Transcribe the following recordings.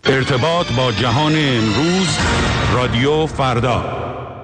ارتباط با جهان امروز، رادیو فردا.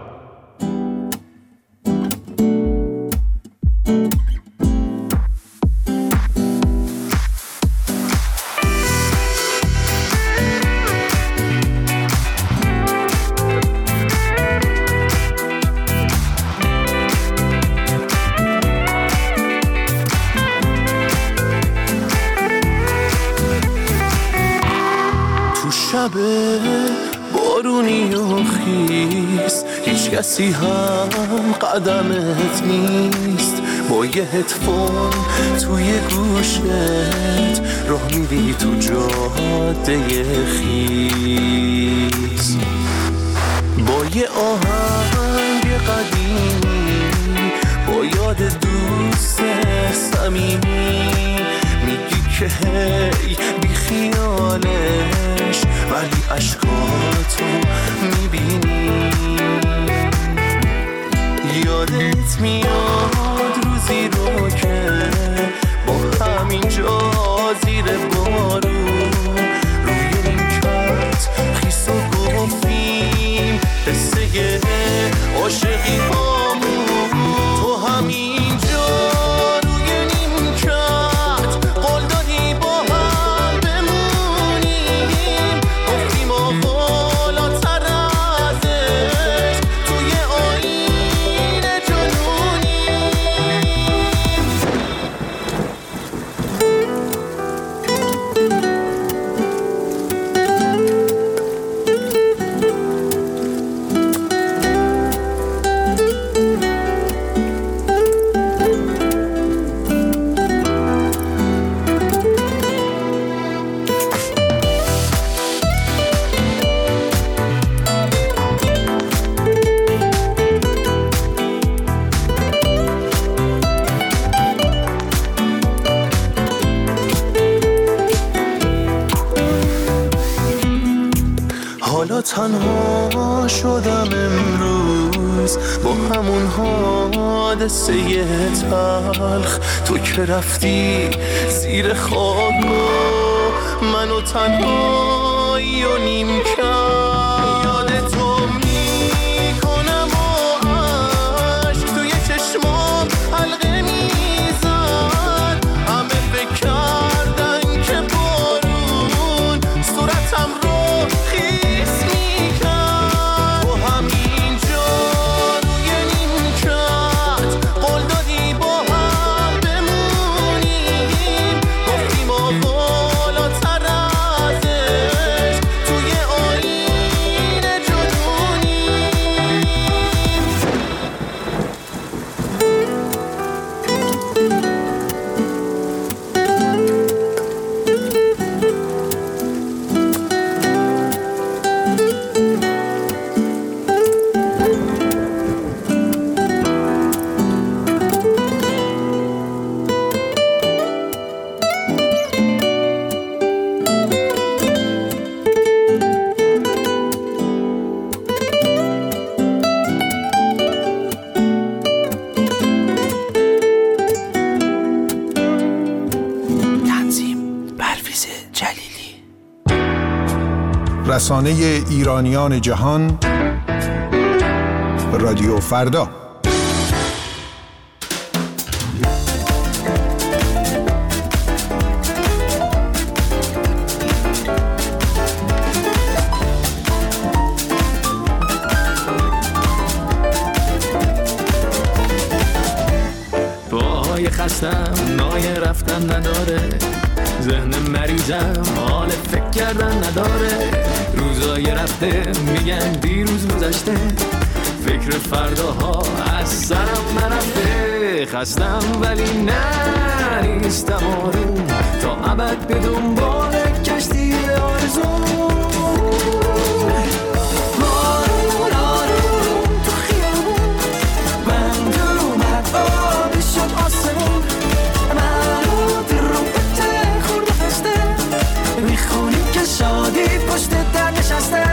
بارونی و خیس، هیچ کسی هم قدمت نیست. با یه هدفون توی گوشت راه میری تو جاده خیس، با یه آهنگ قدیمی، با یاد دوست صمیمی، میگی که هی بی خیالش ولی عشقاتو میبینی. یادت میاد روزی رو که با همینجا زیر بارون روی نیمکت خیس و گفتیم قصه عاشقی هامون. تو همینجا روی نیمکت قول دادی با هم بمونیم، گفتیم بالاتر ازش توی آینه تنها شدم امروز با همون حادثه تلخ. تو که رفتی زیر خاک منو تنهایی و نیم کرد. یاد تو میکنم و عشق توی چشمام حلقه میزد. همه فکر کردن که بارون صورتم رو خیس میکرد. و همینجا روی نیمکت قول دادی با هم بمونیم، گفتیم بالاتر ازش توی آینه جنونیم. رسانه ایرانیان جهان، رادیو فردا. پاهای خستم نای رفتن نداره، ذهن مریضم حال فکر کردن نداره. روزای رفته میگن دیروز گذشته، فکر فرداها از سرم نرفته. خستم ولی نه نیستم آروم، تا ابد به دنبال کشتی آرزو. پشت در نشسته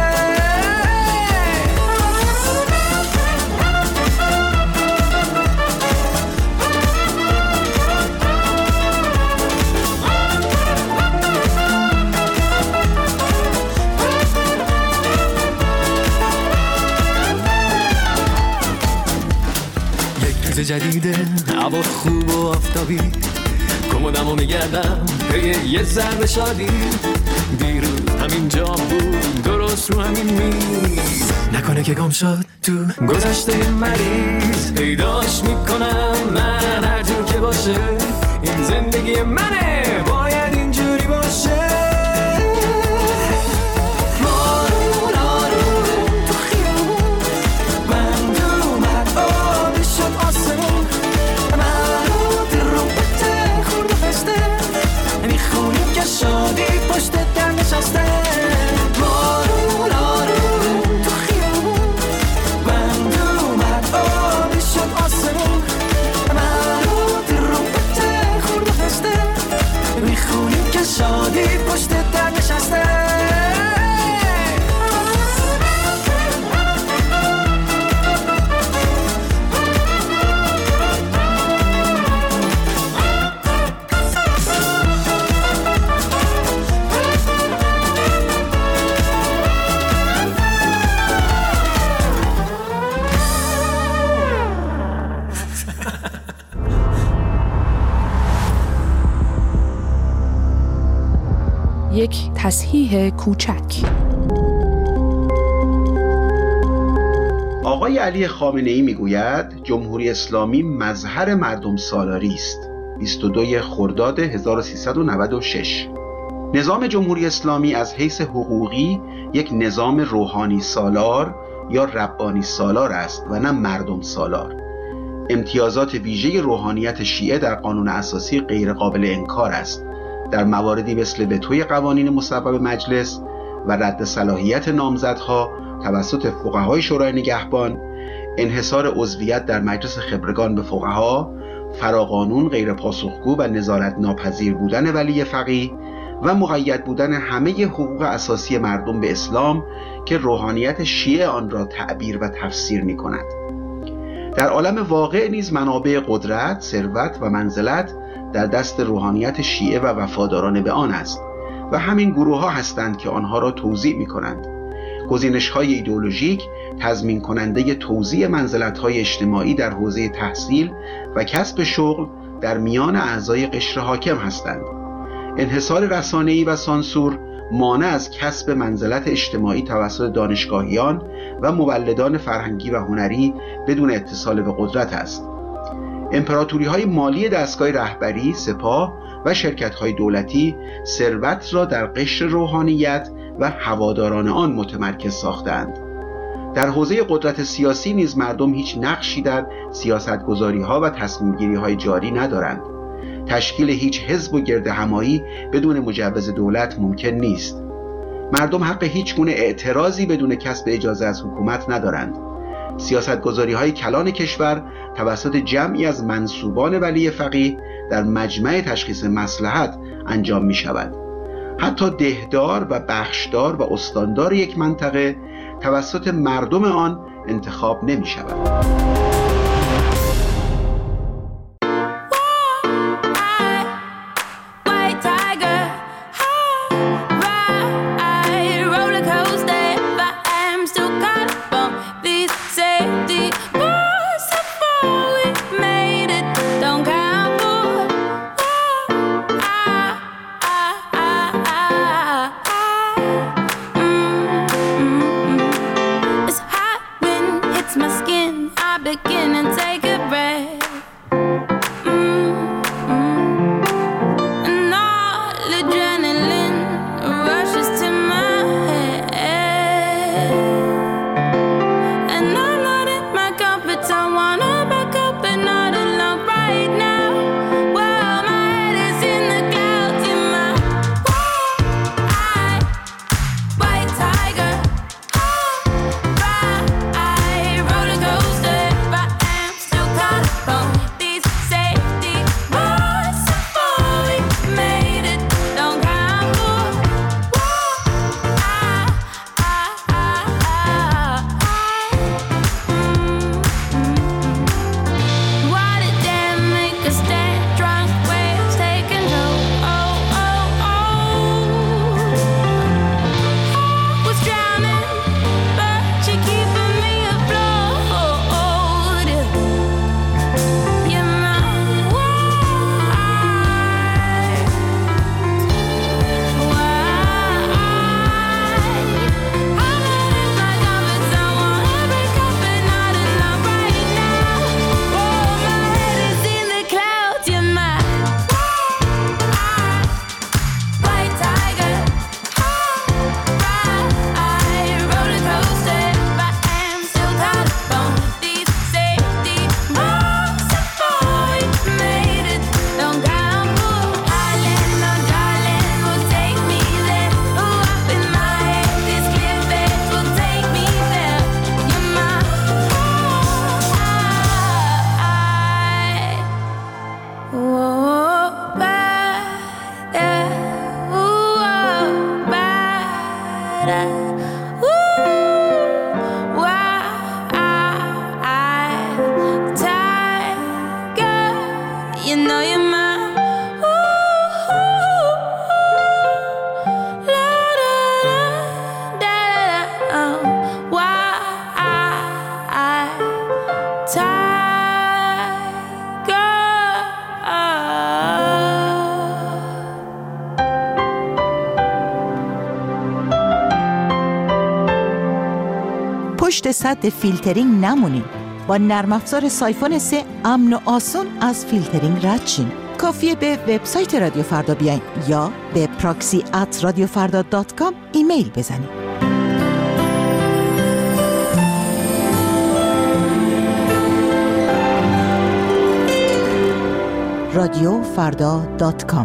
جدیده، هوا خوب و آفتابی، کمدمو میگردم پی یه ذره شادی. دیروز همین جا بود، درست رو همین میز، نکنه که گم شد تو گذشته مریض. پیداش میکنم من هر جور که باشه، این زندگی منه، باید اینجوری باشه. بارون آروم تو خیابون، بند اومد آبی شد آسمون، منو دل رو بته خورد و فسته، میخونیم که شادی پشت در نشسته. بارون آروم تو خیابون، بند اومد آبی شد آسمون، منو دل رو بته خورد و فسته، میخونیم که شادی پشت در نشسته. یک تصحیح کوچک. آقای علی خامنه‌ای میگوید جمهوری اسلامی مظهر مردم سالاری است. 22 خرداد 1396. نظام جمهوری اسلامی از حیث حقوقی یک نظام روحانی سالار یا ربانی سالار است و نه مردم سالار. امتیازات ویژه روحانیت شیعه در قانون اساسی غیر قابل انکار است. در مواردی مثل وتوی قوانین مصوب مجلس و رد صلاحیت نامزدها توسط فقهای شورای نگهبان، انحصار عضویت در مجلس خبرگان به فقها، فراقانون، غیر پاسخگو و نظارت ناپذیر بودن ولی فقیه و مقید بودن همه حقوق اساسی مردم به اسلام که روحانیت شیعه آن را تعبیر و تفسیر می کند. در عالم واقع نیز منابع قدرت، ثروت و منزلت در دست روحانیت شیعه و وفاداران به آن است و همین گروه ها هستند که آنها را توزیع می کنند. گزینش های ایدئولوژیک تضمین کننده توزیع منزلت های اجتماعی در حوزه تحصیل و کسب شغل در میان اعضای قشر حاکم هستند. انحصار رسانه‌ای و سانسور مانع از کسب منزلت اجتماعی توسط دانشگاهیان و مولدان فرهنگی و هنری بدون اتصال به قدرت است. امپراتوری‌های مالی دستگاه رهبری، سپاه و شرکت‌های دولتی ثروت را در قشر روحانیت و هواداران آن متمرکز ساختند. در حوزه قدرت سیاسی نیز مردم هیچ نقشی در سیاست‌گذاری‌ها و تصمیم‌گیری‌های جاری ندارند. تشکیل هیچ حزب و گردهمایی بدون مجوز دولت ممکن نیست. مردم حق هیچ گونه اعتراضی بدون کسب اجازه از حکومت ندارند. سیاست‌گذاری‌های کلان کشور توسط جمعی از منسوبان ولی فقیه در مجمع تشخیص مصلحت انجام می‌شود. حتی دهدار و بخشدار و استاندار یک منطقه توسط مردم آن انتخاب نمی‌شود. My skin, I become پشت سد فیلترینگ نمونین. با نرم افزار سایفون 3 امن و آسون از فیلترینگ رد شین. کافیه به وبسایت رادیو فردا بیاین یا به proxy@radiofarda.com ایمیل بزنید. radiofarda.com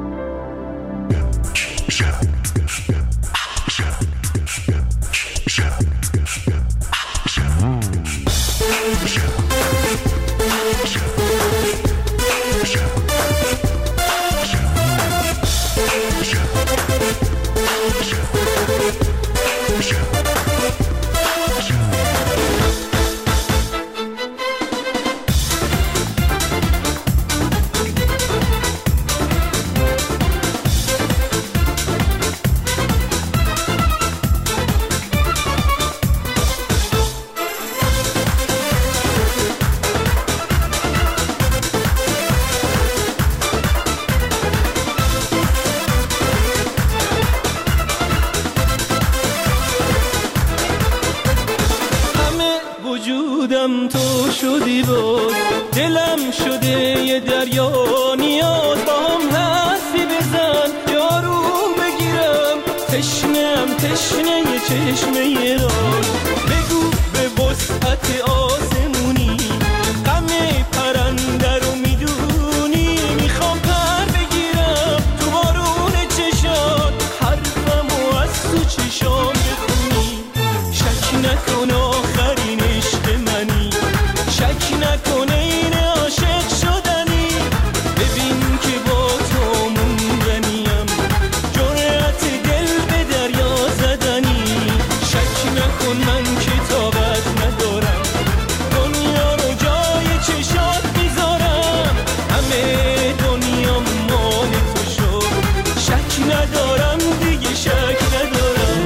تو شدی بود دلم شده یه دریا نیاز با هم حرفی بزن یارو بگیرم تشنه یه چشمه راز بگو به وسعت آسمونی غم پرنده رو میدونی میخوام پر بگیرم تو بارون چشات حرفمو از تو چشام بخونی شک نکن آخرین عشق منی شک نکنه این عاشق شدنی ببین که با تو موندنیم جرأت دل به دریا زدنی شک نکن من که طاقت ندارم دنیا رو جای چشات میذارم همه دنیا مال تو شد شک ندارم دیگه شک ندارم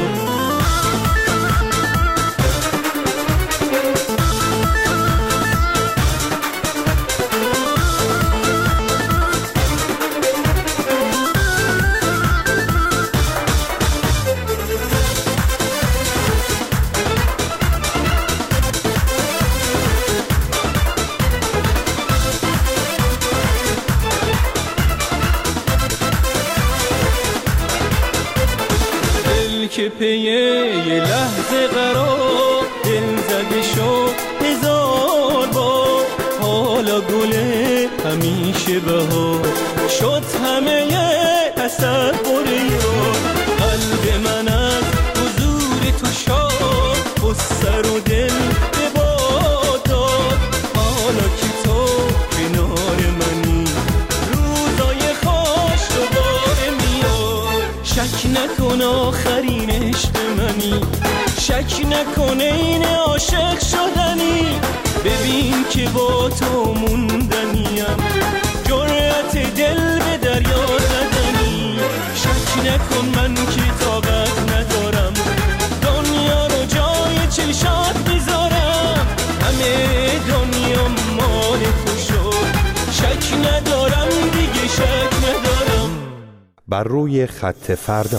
که پیه یه لحظه قرار دل زده شد هزار بار حالا گله همیشه بهار شد همه تصور یار قلب من از حضور تو شاد و سر و دل به باد داد حالا که تو کنار منی روزای خوش دوباره میاد شک نکن آخرین عشق منی شک نکنه این عاشق شدنی ببین که با تو موندنیم جرأت دل به دریا زدنی شک نکن من که طاقت ندارم دنیا رو جای چشات میذارم همه دنیا مال تو شد شک ندارم دیگه شک ندارم. بر روی خط فردا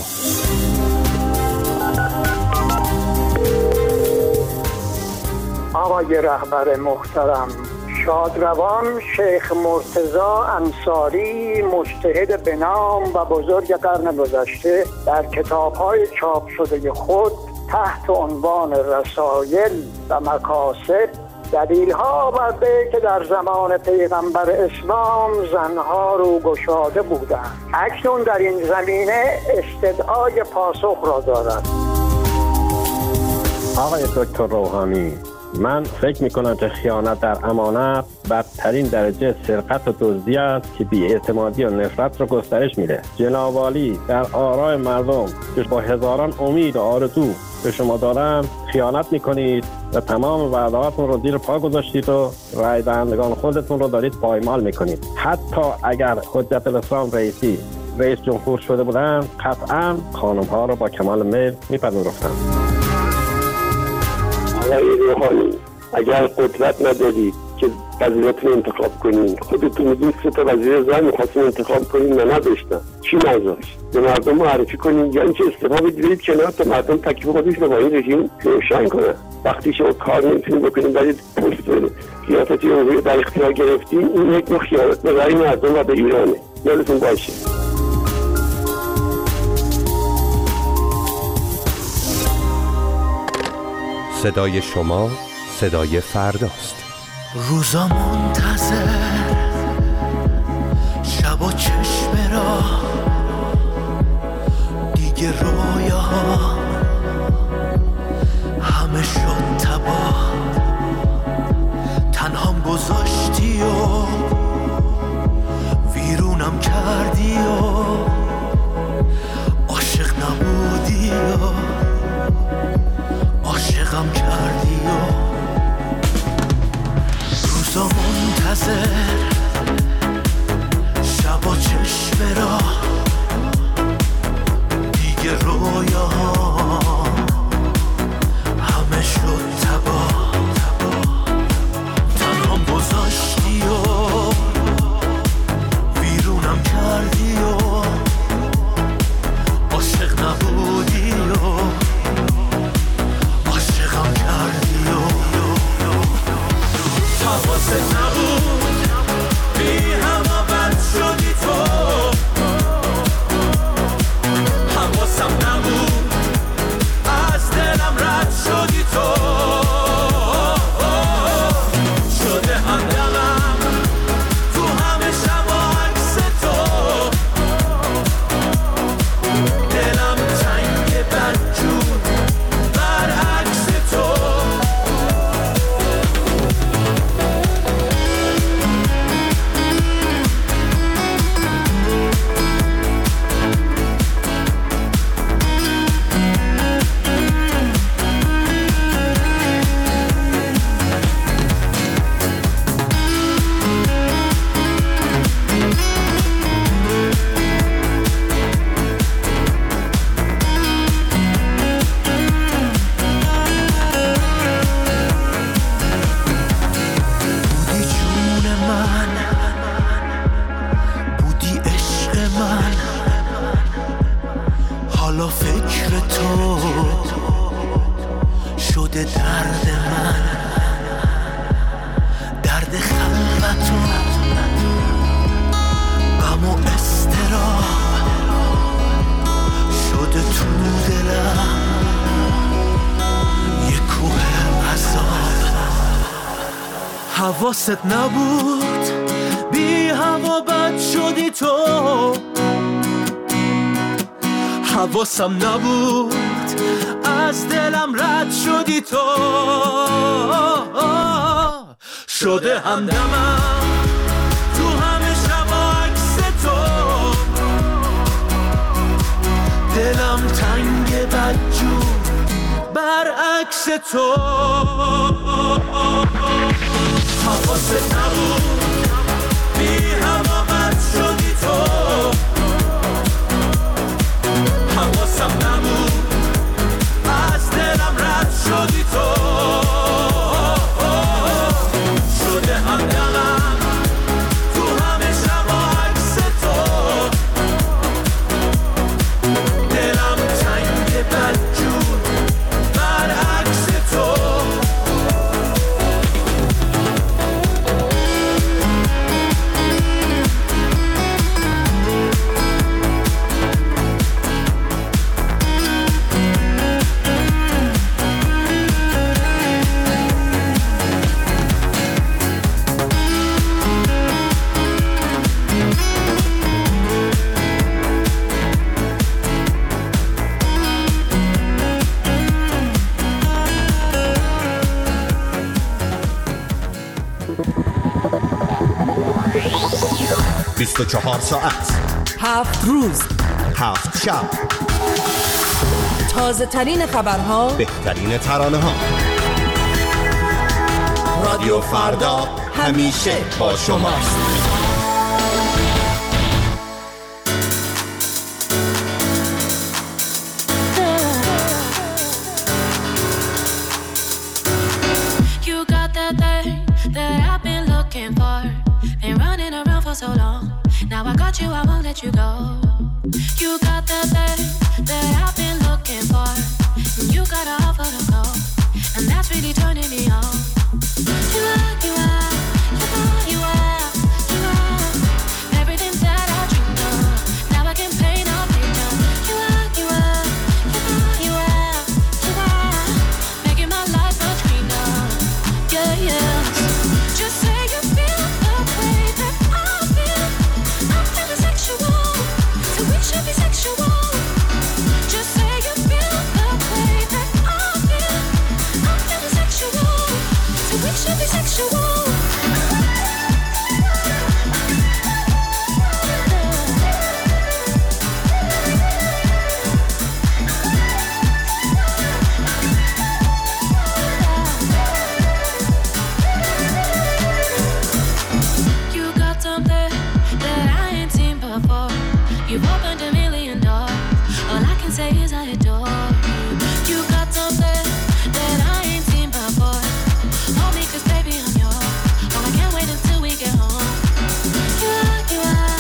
آقای رهبر محترم شادروان شیخ مرتضی انصاری مجتهد به نام و بزرگ قرن گذشته در کتاب‌های چاپ شده خود تحت عنوان رسایل و مقاصد دلیل‌ها بر که در زمان پیغمبر اسلام زنها رو گشاده بودند اکنون در این زمینه استدعای پاسخ را دارد. آقای دکتر روحانی من فکر میکنم که خیانت در امانت بدترین درجه سرقت و دزدی است که بی‌اعتمادی و نفرت را گسترش میده. جناب عالی در آرای مردم که با هزاران امید و آرزو به شما دارن خیانت میکنید و تمام وعدهاتون رو زیر پا گذاشتید و رای دهندگان خودتون رو دارید پایمال میکنید. حتی اگر حجت الاسلام رئیسی رئیس جمهور شده بودن قطعا خانم ها رو با کمال میل میپذیرفتن. آقای روحانی اگر قدرت ندارید که وزیرتون انتخاب کنین، خودتون میدونید 3 تا وزیر زن میخواستین انتخاب کنین و نداشتن، چی نذاشت؟ به مردم معرفی کنین یا اینکه استفاده بدید کنار تا مردم تکلیف خودش رو با این رژیم روشن کنن. وقتی شما کار نمیتونید بکنید ولی پست ریاستی جمهوری در اختیار گرفتین، این یک نوع خیانت به رأی مردم و به ایرانه. یادتون باشه. صدای شما صدای فرداست. روزا منتظر، شبا چشم را دیگه رویاها همه شد تباه، تنهام گذاشتی و ویرونم کردی و عاشق نبودی و عاشقم کردی و روزا منتظر، شبا چشم را دیگه رویاها همه شد تباه، تنهام گذاشتی و ویرونم کردی و عاشق نبودی و عاشقم کردی و حواست نبود بی هوا بد شدی تو، حواسم نبود از دلم رد شدی تو، شده همدمم تو همه شبا عکس تو، دلم تنگ بدجور برعکس تو. حالا فکر تو شده درد من، درد خلوت و غم و اضطراب شده تو دلم یه کوه عذاب. حواست نبود بی هوا بد شدی تو، حواسم نبود از دلم رد شدی تو، شده همدمم تو همه شبا عکس تو، دلم تنگ بدجور برعکس تو. حواست نبود بی هوا بد شدی تو، حواسم نبود از دلم رد شدی تو، شده همدمم تو همه شبا عکس تو، دلم تنگ بدجور برعکس تو. 24 ساعت 7 روز 7 شب، تازه ترین خبرها، بهترین ترانه ها. رادیو فردا همیشه با شماست. So long, now I got you, I won't let you go. You got the thing that I've been looking for. You got to offer to go, and that's really turning me on. You are everything that I dreamed of. Now I can paint a picture. You are making my life much greener. Yeah, yeah. Just say you feel the way that should be sexual. Just say you feel the way that I feel. I'm feeling sexual, so we should be sexual. You got something that I ain't seen before. You've opened a million doors. All I can say is I adore you. You got something that I ain't seen before. Hold me 'cause baby I'm yours. Oh, I can't wait until we get home. You are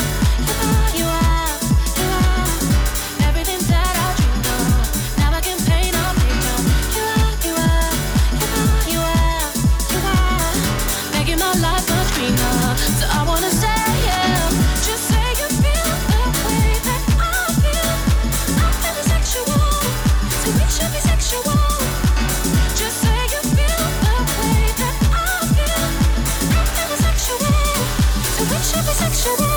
everything that I dreamed of. Now I can paint a picture. You are making my life much greener. So I wanna say yeah, just say you feel the way that I feel. I'm feeling sexual, so we should be sexual. Just say you feel the way that I feel. I'm feeling sexual, so we should be sexual.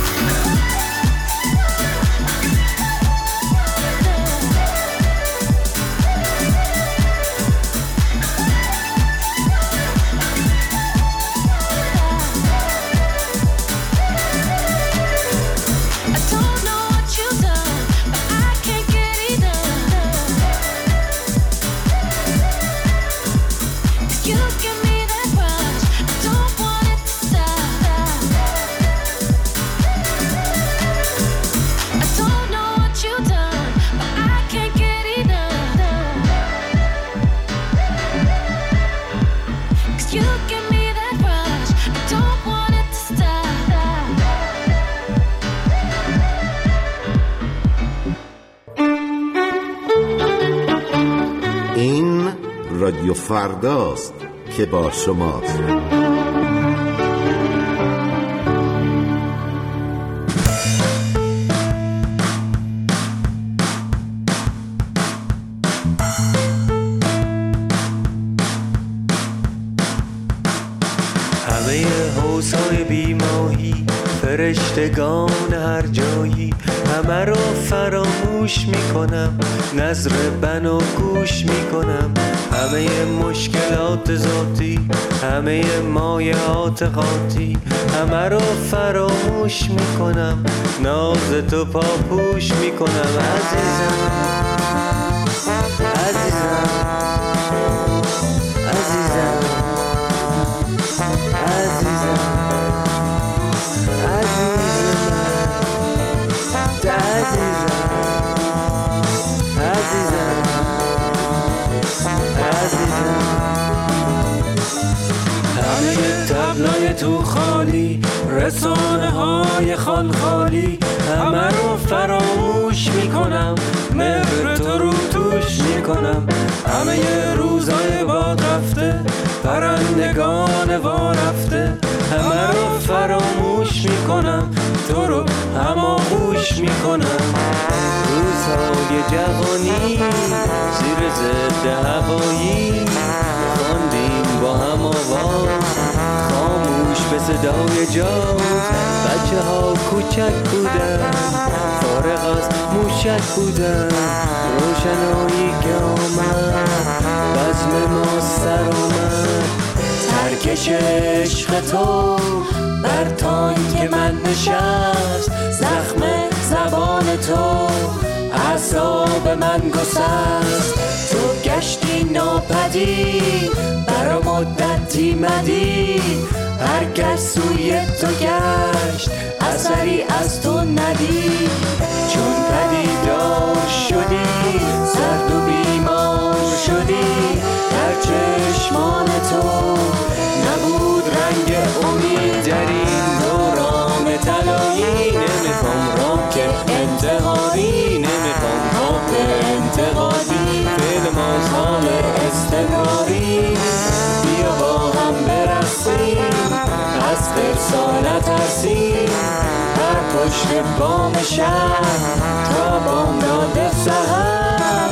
رادیو فرداست که با شماست. همه حوض‌های بیماهی، فرشتگان هر جایی، همه رو فراموش میکنم، نظر بنا گوش میکنم. همه مشکلات ذاتی، همه مایعات خاطی، همه رو فراموش میکنم، ناز تو پاپوش میکنم. عزیزم عزیزم عزیزم عزیزم همه تبلای تو خالی، رسانه های خال خالی، همه رو فراموش میکنم، مهر تو رو توش میکنم. همه روزای باد رفته، پرندگان وا رفته، همه رو فراموش میکنم، تو رو هماغوش میکنم. روزهای جوانی زیر ضد هوایی، خواندیم با هم آواز خاموش به صدای جاز. بچه ها کوچک بودن، فارغ از موشک بودن، روشنایی که آمد بزم ما سر اومد. ترکش عشق تو بر در تایی که من نشست، زخم زبان تو اعصاب من گسست. تو گشتی ناپدید، برا مدتی مدید، هر کس سوی تو گشت اثری از تو ندید. چون پدیدار شدی سرد و بیمار شدی، در چشمان تو نبود رنگ امید. در این دوران طلایی نمیخوام راک انتحاری، نمیخوام راک انتقادی، فعل مازال استمراری. بیا با هم برسیم، از فرسا نترسیم، بر پشت بام شهر تا بامداد سحر.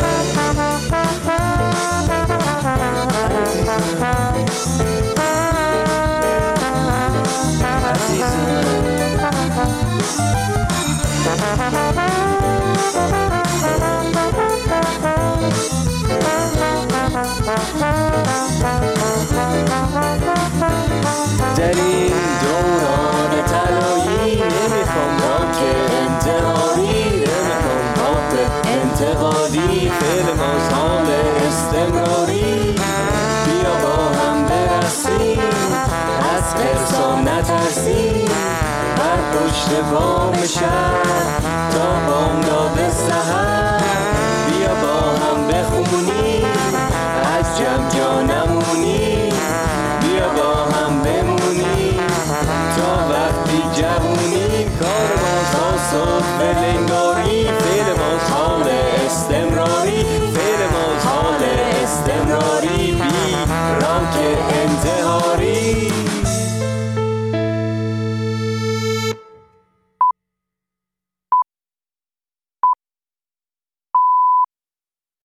در این دوران طلایی نمیخوام راک انتحاری، نمیخوام راک انتقادی، فعل مازال استمراری. بیا با هم برسیم، از فرسا نترسیم، بر پشت بام شهر تا بامداد سحر. بیا با هم بخونیم، از جمع جا نمونیم، بیا با هم بمونیم تا وقتی جوونیم. کار بازا صبح